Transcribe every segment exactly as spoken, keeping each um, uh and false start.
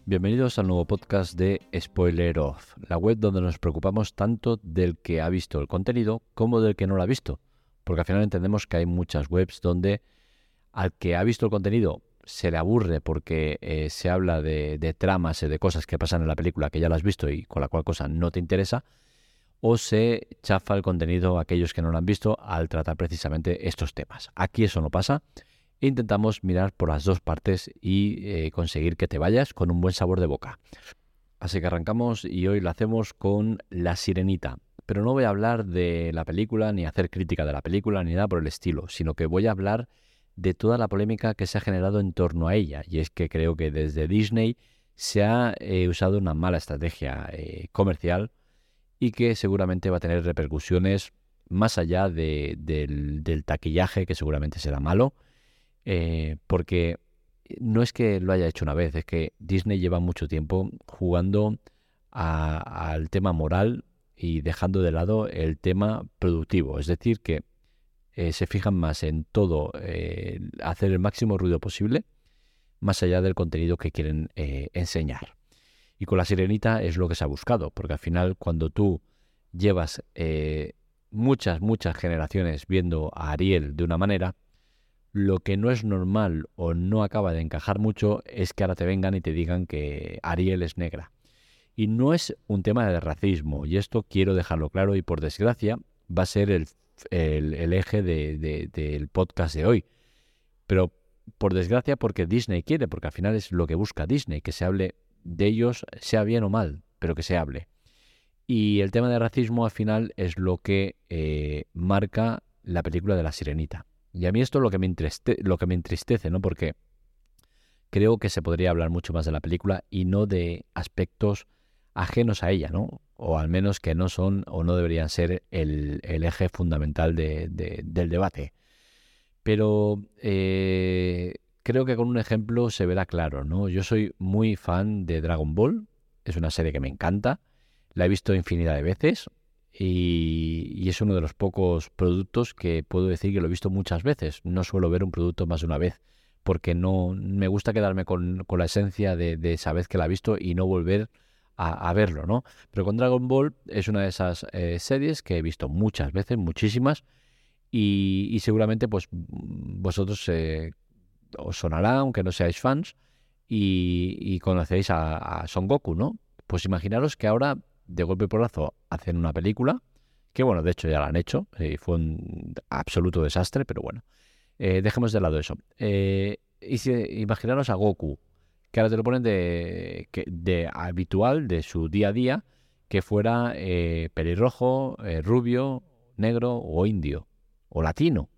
Bienvenidos al nuevo podcast de Spoiler Off, la web donde nos preocupamos tanto del que ha visto el contenido como del que no lo ha visto, porque al final entendemos que hay muchas webs donde al que ha visto el contenido se le aburre porque eh, se habla de, de tramas y de cosas que pasan en la película que ya lo has visto y con la cual cosa no te interesa, o se chafa el contenido a aquellos que no lo han visto al tratar precisamente estos temas. Aquí eso no pasa. Intentamos mirar por las dos partes y eh, conseguir que te vayas con un buen sabor de boca. Así que arrancamos y hoy lo hacemos con La Sirenita. Pero no voy a hablar de la película, ni hacer crítica de la película, ni nada por el estilo, sino que voy a hablar de toda la polémica que se ha generado en torno a ella. Y es que creo que desde Disney se ha eh, usado una mala estrategia eh, comercial y que seguramente va a tener repercusiones más allá de, del, del taquillaje, que seguramente será malo. Eh, porque no es que lo haya hecho una vez, es que Disney lleva mucho tiempo jugando a- al tema moral y dejando de lado el tema productivo. Es decir, que eh, se fijan más en todo, eh, hacer el máximo ruido posible, más allá del contenido que quieren eh, enseñar. Y con La Sirenita es lo que se ha buscado, porque al final cuando tú llevas eh, muchas, muchas generaciones viendo a Ariel de una manera, lo que no es normal o no acaba de encajar mucho es que ahora te vengan y te digan que Ariel es negra. Y no es un tema de racismo, y esto quiero dejarlo claro, y por desgracia va a ser el, el, el eje de, de, del podcast de hoy. Pero por desgracia porque Disney quiere, porque al final es lo que busca Disney, que se hable de ellos, sea bien o mal, pero que se hable. Y el tema de racismo al final es lo que eh, marca la película de La Sirenita. Y a mí esto es lo que me entristece, lo que me entristece, ¿no? Porque creo que se podría hablar mucho más de la película y no de aspectos ajenos a ella, ¿no? O al menos que no son o no deberían ser el, el eje fundamental de, de, del debate. Pero eh, creo que con un ejemplo se verá claro, ¿no? Yo soy muy fan de Dragon Ball, es una serie que me encanta, la he visto infinidad de veces y, y es uno de los pocos productos que puedo decir que lo he visto muchas veces. No suelo ver un producto más de una vez porque no me gusta quedarme con, con la esencia de, de esa vez que la he visto y no volver a, a verlo, ¿no? Pero con Dragon Ball es una de esas eh, series que he visto muchas veces, muchísimas, y, y seguramente pues vosotros eh, os sonará, aunque no seáis fans, y, y conocéis a, a Son Goku, ¿no? Pues imaginaros que ahora, de golpe y porrazo, hacen una película, que bueno, de hecho ya la han hecho, y fue un absoluto desastre, pero bueno, eh, dejemos de lado eso. Eh, y si, imaginaros a Goku, que ahora te lo ponen de, que- de habitual, de su día a día, que fuera eh, pelirrojo, eh, rubio, negro o indio, o latino.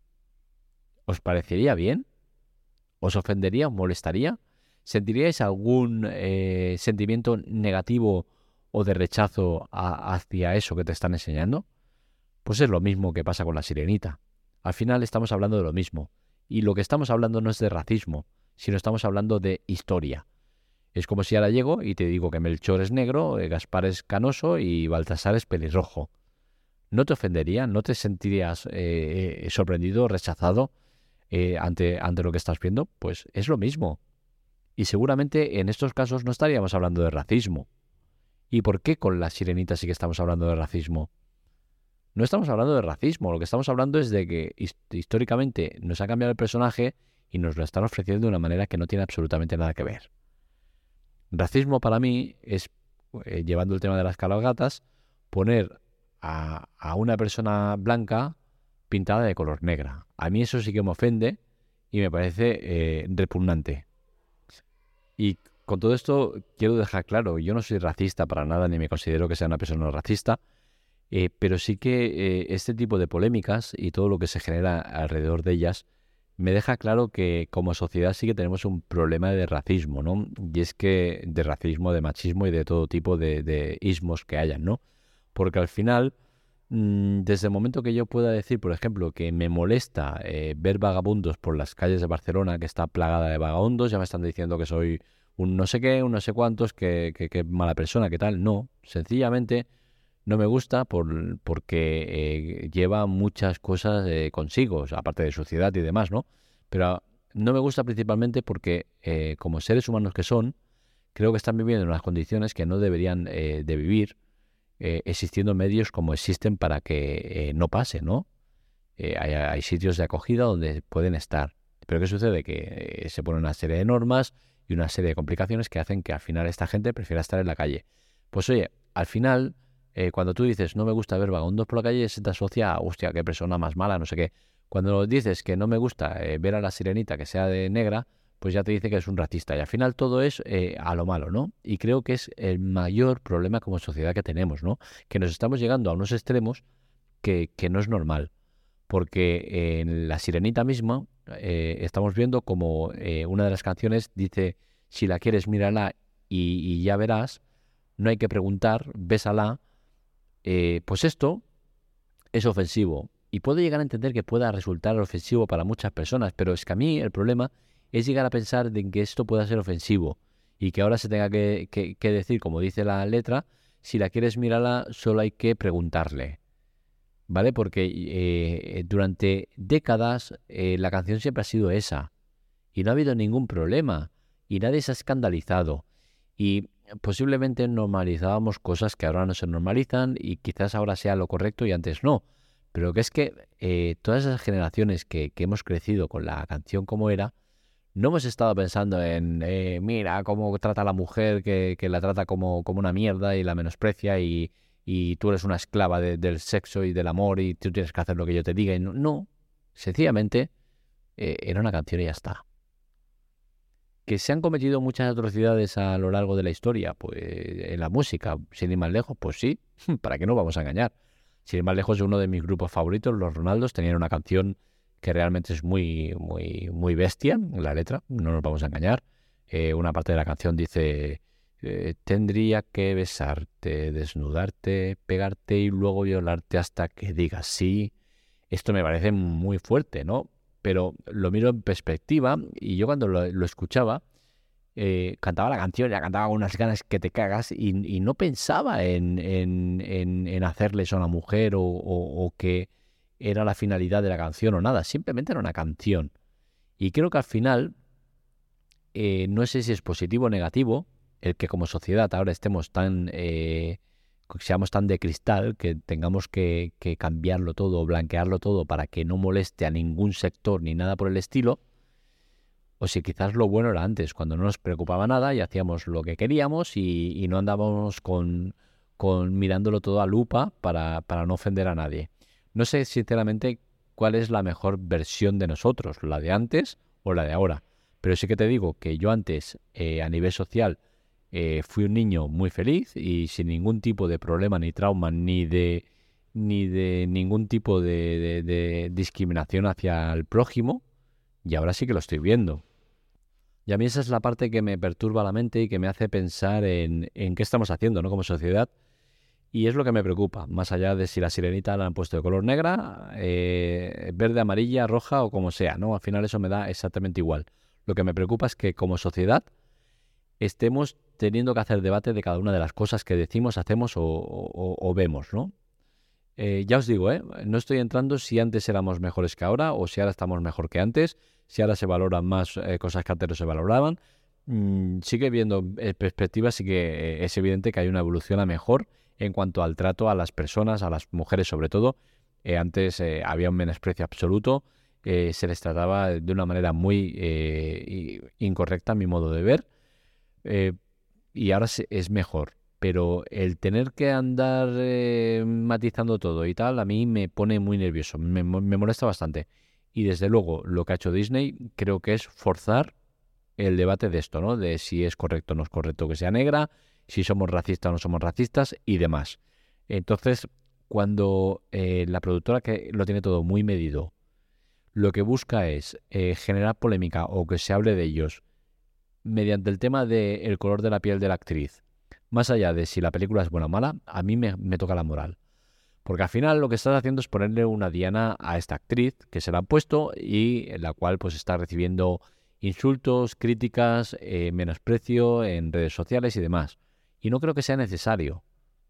¿Os parecería bien? ¿Os ofendería? ¿Os molestaría? ¿Sentiríais algún eh, sentimiento negativo o de rechazo a- hacia eso que te están enseñando? Pues es lo mismo que pasa con La Sirenita. Al final estamos hablando de lo mismo. Y lo que estamos hablando no es de racismo, sino estamos hablando de historia. Es como si ahora llego y te digo que Melchor es negro, eh, Gaspar es canoso y Baltasar es pelirrojo. ¿No te ofendería? ¿No te sentirías eh, eh, sorprendido, rechazado eh, ante, ante lo que estás viendo? Pues es lo mismo. Y seguramente en estos casos no estaríamos hablando de racismo. ¿Y por qué con La Sirenita sí que estamos hablando de racismo? No estamos hablando de racismo, lo que estamos hablando es de que hist- históricamente nos ha cambiado el personaje y nos lo están ofreciendo de una manera que no tiene absolutamente nada que ver. Racismo para mí es, eh, llevando el tema de las cabalgatas, poner a, a una persona blanca pintada de color negra. A mí eso sí que me ofende y me parece eh, repugnante. Y con todo esto quiero dejar claro, yo no soy racista para nada, ni me considero que sea una persona racista, eh, pero sí que eh, este tipo de polémicas y todo lo que se genera alrededor de ellas me deja claro que como sociedad sí que tenemos un problema de racismo, ¿no? Y es que de racismo, de machismo y de todo tipo de, de ismos que hayan, ¿no? Porque al final, mm, desde el momento que yo pueda decir, por ejemplo, que me molesta eh, ver vagabundos por las calles de Barcelona, que está plagada de vagabundos, ya me están diciendo que soy un no sé qué, un no sé cuántos, que, que, que mala persona, que tal. No, sencillamente no me gusta por, porque eh, lleva muchas cosas eh, consigo, o sea, aparte de suciedad y demás, ¿no? Pero no me gusta principalmente porque, eh, como seres humanos que son, creo que están viviendo en unas condiciones que no deberían eh, de vivir, eh, existiendo medios como existen para que eh, no pase, ¿no? Eh, hay, hay sitios de acogida donde pueden estar. Pero ¿qué sucede? Que eh, se pone una serie de normas y una serie de complicaciones que hacen que al final esta gente prefiera estar en la calle. Pues oye, al final, eh, cuando tú dices no me gusta ver vagabundos por la calle, se te asocia a, hostia, qué persona más mala, no sé qué. Cuando dices que no me gusta eh, ver a la sirenita que sea de negra, pues ya te dice que es un racista. Y al final todo es eh, a lo malo, ¿no? Y creo que es el mayor problema como sociedad que tenemos, ¿no? Que nos estamos llegando a unos extremos que, que no es normal. Porque en La Sirenita misma eh, estamos viendo como eh, una de las canciones dice, si la quieres, mírala y, y ya verás, no hay que preguntar, bésala. Eh, pues esto es ofensivo. Y puedo llegar a entender que pueda resultar ofensivo para muchas personas, pero es que a mí el problema es llegar a pensar de que esto pueda ser ofensivo y que ahora se tenga que, que, que decir, como dice la letra, si la quieres mírala, solo hay que preguntarle. ¿Vale? Porque eh, durante décadas eh, la canción siempre ha sido esa y no ha habido ningún problema y nadie se ha escandalizado y posiblemente normalizábamos cosas que ahora no se normalizan y quizás ahora sea lo correcto y antes no. Pero que es que eh, todas esas generaciones que, que hemos crecido con la canción como era, no hemos estado pensando en, eh, mira, cómo trata a la mujer, que, que la trata como, como una mierda y la menosprecia y, y tú eres una esclava de- del sexo y del amor y tú tienes que hacer lo que yo te diga. Y no, no. Sencillamente eh, era una canción y ya está. Que se han cometido muchas atrocidades a lo largo de la historia, pues en la música, sin ir más lejos, pues sí, ¿para qué nos vamos a engañar? Sin ir más lejos, uno de mis grupos favoritos, los Ronaldos, tenían una canción que realmente es muy, muy, muy bestia, la letra, no nos vamos a engañar. Eh, una parte de la canción dice, eh, tendría que besarte, desnudarte, pegarte y luego violarte hasta que digas sí. Esto me parece muy fuerte, ¿no? Pero lo miro en perspectiva y yo cuando lo, lo escuchaba, eh, cantaba la canción, la cantaba con unas ganas que te cagas y, y no pensaba en, en, en, en hacerle eso a una mujer o, o, o que era la finalidad de la canción o nada, simplemente era una canción. Y creo que al final, eh, no sé si es positivo o negativo, el que como sociedad ahora estemos tan, eh, seamos tan de cristal, que tengamos que, que cambiarlo todo, blanquearlo todo para que no moleste a ningún sector ni nada por el estilo, o si quizás lo bueno era antes, cuando no nos preocupaba nada y hacíamos lo que queríamos y, y no andábamos con, con mirándolo todo a lupa para, para no ofender a nadie. No sé sinceramente cuál es la mejor versión de nosotros, la de antes o la de ahora. Pero sí que te digo que yo antes, eh, a nivel social, eh, fui un niño muy feliz y sin ningún tipo de problema ni trauma ni de ni de ningún tipo de, de de discriminación hacia el prójimo. Y ahora sí que lo estoy viendo. Y a mí esa es la parte que me perturba la mente y que me hace pensar en, en qué estamos haciendo, ¿no? Como sociedad. Y es lo que me preocupa, más allá de si la sirenita la han puesto de color negra, eh, verde, amarilla, roja o como sea, ¿no? Al final eso me da exactamente igual. Lo que me preocupa es que como sociedad estemos teniendo que hacer debate de cada una de las cosas que decimos, hacemos o, o- o vemos, ¿no? Eh, ya os digo, ¿eh? No estoy entrando si antes éramos mejores que ahora o si ahora estamos mejor que antes, si ahora se valoran más eh, cosas que antes no se valoraban. Mm, sigue viendo eh, perspectivas, sí que eh, es evidente que hay una evolución a mejor en cuanto al trato a las personas, a las mujeres sobre todo. Eh, antes eh, había un menosprecio absoluto, eh, se les trataba de una manera muy eh, i- incorrecta, a mi modo de ver. Eh, y ahora se- es mejor. Pero el tener que andar eh, matizando todo y tal, a mí me pone muy nervioso, me, mo- me molesta bastante. Y desde luego, lo que ha hecho Disney creo que es forzar el debate de esto, ¿no? De si es correcto o no es correcto que sea negra, si somos racistas o no somos racistas y demás. Entonces, cuando eh, la productora que lo tiene todo muy medido, lo que busca es eh, generar polémica o que se hable de ellos mediante el tema del color de la piel de la actriz, más allá de si la película es buena o mala, a mí me, me toca la moral. Porque al final lo que estás haciendo es ponerle una diana a esta actriz que se la han puesto y en la cual pues está recibiendo insultos, críticas, eh, menosprecio en redes sociales y demás. Y no creo que sea necesario.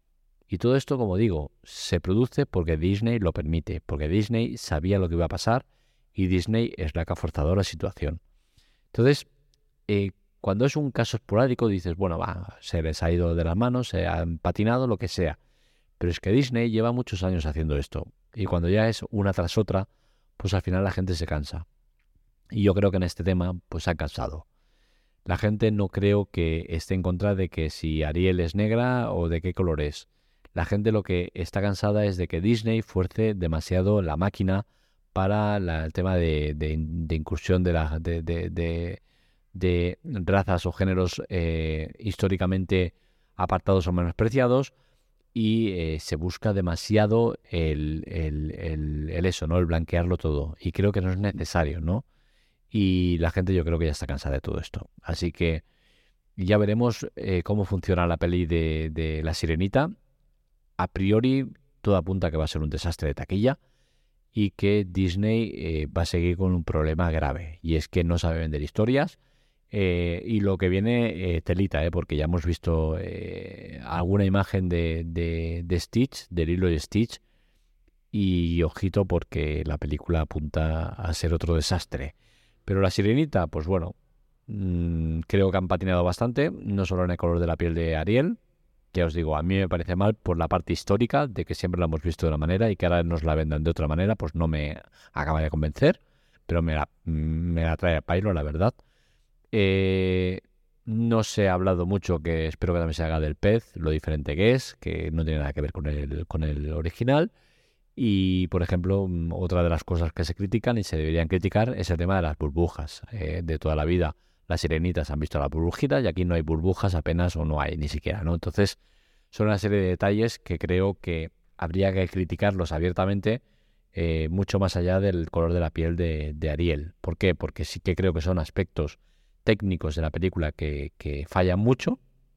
Y todo esto, como digo, se produce porque Disney lo permite, porque Disney sabía lo que iba a pasar y Disney es la que ha forzado la situación. Entonces, eh, cuando es un caso esporádico dices, bueno, va, se les ha ido de las manos, se han patinado, lo que sea. Pero es que Disney lleva muchos años haciendo esto. Y cuando ya es una tras otra, pues al final la gente se cansa. Y yo creo que en este tema, pues se han cansado. La gente no creo que esté en contra de que si Ariel es negra o de qué color es. La gente lo que está cansada es de que Disney fuerce demasiado la máquina para la- el tema de, de- de incursión de, la, de, de- de- de razas o géneros eh, históricamente apartados o menospreciados, y eh, se busca demasiado el, el, el, el eso, ¿no? El blanquearlo todo. Y creo que no es necesario, ¿no? Y la gente yo creo que ya está cansada de todo esto. Así que ya veremos eh, cómo funciona la peli de, de La Sirenita. A priori, todo apunta a que va a ser un desastre de taquilla y que Disney eh, va a seguir con un problema grave. Y es que no sabe vender historias. Eh, y lo que viene, eh, telita, eh, porque ya hemos visto eh, alguna imagen de, de, de Stitch, de Lilo y Stitch. Y ojito porque la película apunta a ser otro desastre. Pero La Sirenita, pues bueno, mmm, creo que han patinado bastante, no solo en el color de la piel de Ariel, que os digo, a mí me parece mal por la parte histórica, de que siempre la hemos visto de una manera y que ahora nos la vendan de otra manera, pues no me acaba de convencer, pero me la, me la trae a pairo, la verdad. Eh, no se ha hablado mucho, que espero que también se haga del pez, lo diferente que es, que no tiene nada que ver con el, con el original. Y, por ejemplo, mm, otra de las cosas que se critican y se deberían criticar es el tema de las burbujas eh, de toda la vida. Las sirenitas han visto las burbujitas y aquí no hay burbujas apenas o no hay ni siquiera, ¿no? Entonces, son una serie de detalles que creo que habría que criticarlos abiertamente, eh, mucho más allá del color de la piel de, de Ariel. ¿Por qué? Porque sí que creo que son aspectos técnicos de la película que, que fallan mucho,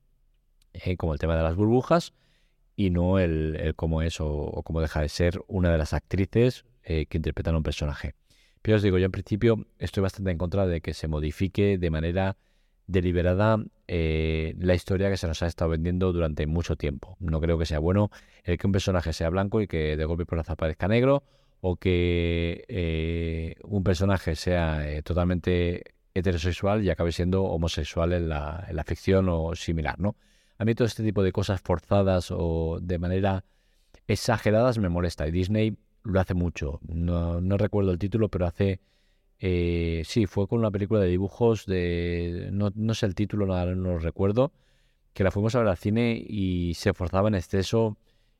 eh, como el tema de las burbujas, y no el, el cómo es o, o cómo deja de ser una de las actrices eh, que interpretan a un personaje. Pero os digo, yo en principio estoy bastante en contra de que se modifique de manera deliberada eh, la historia que se nos ha estado vendiendo durante mucho tiempo. No creo que sea bueno el que un personaje sea blanco y que de golpe y porrazo aparezca negro, o que eh, un personaje sea eh, totalmente heterosexual y acabe siendo homosexual en la, en la ficción o similar, ¿no? A mí todo este tipo de cosas forzadas o de manera exageradas me molesta, y Disney lo hace mucho. No, no recuerdo el título, pero hace... Eh, sí, fue con una película de dibujos de... No, no sé el título, no, no lo recuerdo, que la fuimos a ver al cine y se forzaba en exceso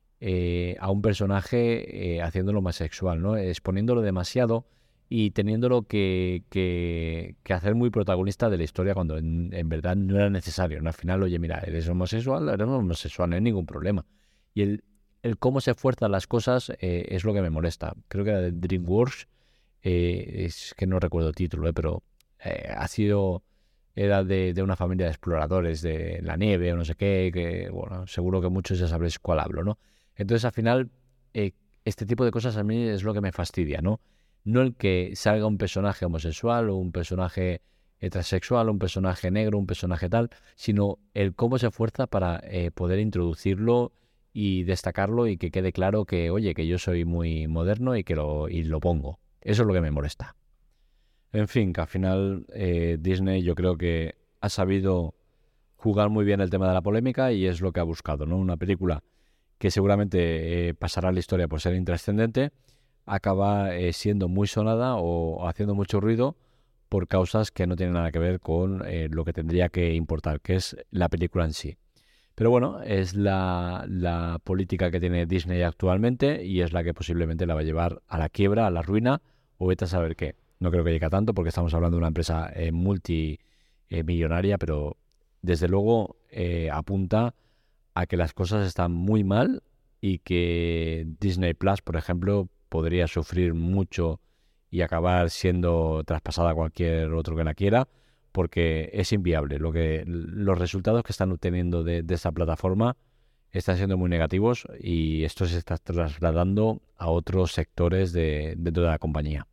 eh, a un personaje, eh, haciéndolo más sexual, ¿no? Exponiéndolo demasiado y teniéndolo que, que, que hacer muy protagonista de la historia cuando en, en verdad no era necesario, ¿no? Al final, oye, mira, eres homosexual, eres homosexual, no hay ningún problema. Y el, el cómo se fuerzan las cosas eh, es lo que me molesta. Creo que era de DreamWorks, eh, es que no recuerdo el título, eh, pero eh, ha sido... Era de, de una familia de exploradores de la nieve o no sé qué, que, bueno, seguro que muchos ya sabréis cuál hablo, ¿no? Entonces, al final, eh, este tipo de cosas a mí es lo que me fastidia, ¿no? No el que salga un personaje homosexual o un personaje heterosexual, un personaje negro, un personaje tal, sino el cómo se esfuerza para eh, poder introducirlo y destacarlo y que quede claro que, oye, que yo soy muy moderno y que lo, y lo pongo. Eso es lo que me molesta. En fin, que al final eh, Disney yo creo que ha sabido jugar muy bien el tema de la polémica y es lo que ha buscado, ¿no? Una película que seguramente eh, pasará a la historia por ser intrascendente, acaba eh, siendo muy sonada o haciendo mucho ruido por causas que no tienen nada que ver con eh, lo que tendría que importar, que es la película en sí. Pero bueno, es la, la política que tiene Disney actualmente y es la que posiblemente la va a llevar a la quiebra, a la ruina, o vete a saber qué. No creo que llegue a tanto porque estamos hablando de una empresa eh, multimillonaria, pero desde luego eh, apunta a que las cosas están muy mal y que Disney Plus, por ejemplo, podría sufrir mucho y acabar siendo traspasada a cualquier otro que la quiera, porque es inviable. Lo que, los resultados que están obteniendo de, de esta plataforma están siendo muy negativos y esto se está trasladando a otros sectores de, dentro de la compañía.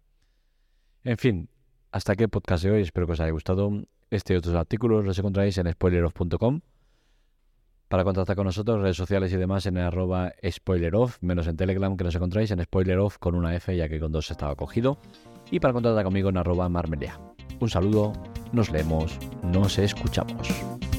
En fin, hasta aquí el podcast de hoy. Espero que os haya gustado. Este y otros artículos los encontráis en spoileroff punto com. Para contactar con nosotros, redes sociales y demás en el arroba spoileroff, menos en Telegram, que nos encontráis en spoileroff con una F, ya que con dos estaba cogido. Y para contactar conmigo en arroba marmelia. Un saludo, nos leemos. nos escuchamos.